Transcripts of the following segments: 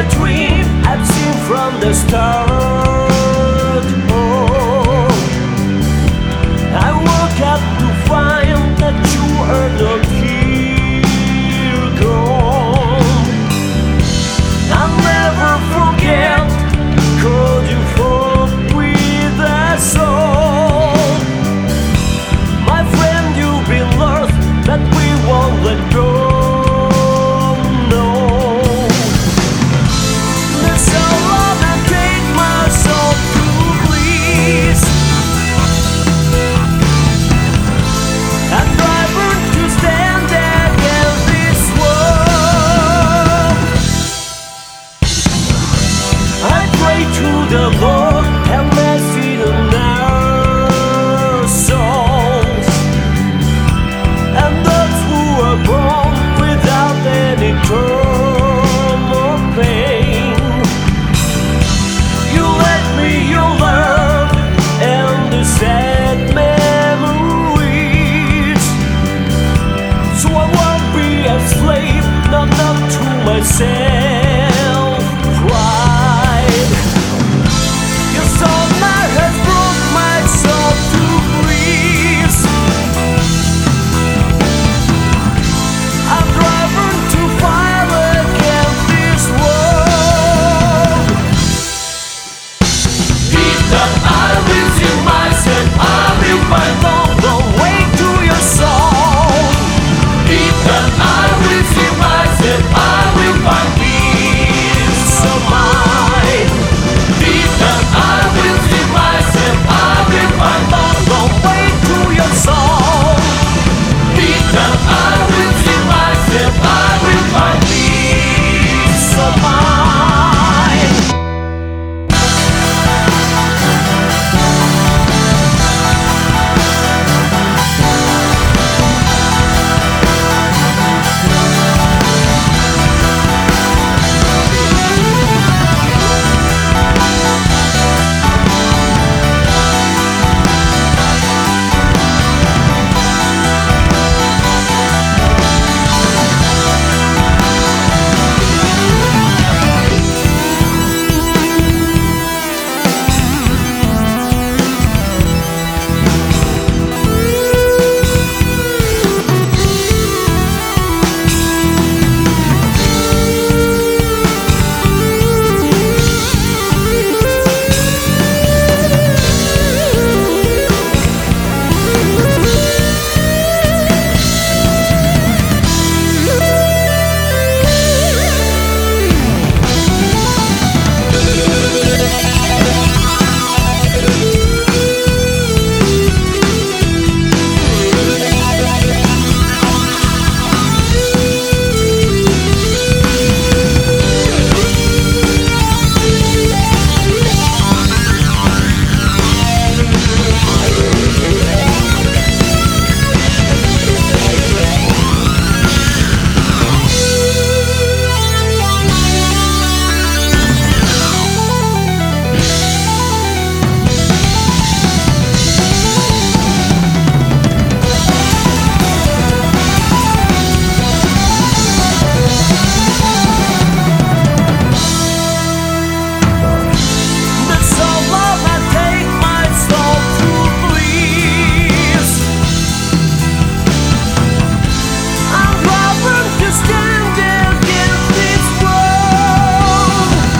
a dream I've seen from the start. Oh, I woke up to find that you are not here, gone. I'll never forget, 'cause you fought with a soul. My friend, you've been lost, but we won't let go. The Lord have mercy on our souls, and those who are born without any trauma or pain. You let me your love and the sad memories, so I won't be a slave, not to myself.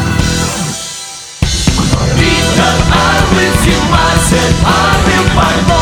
I will find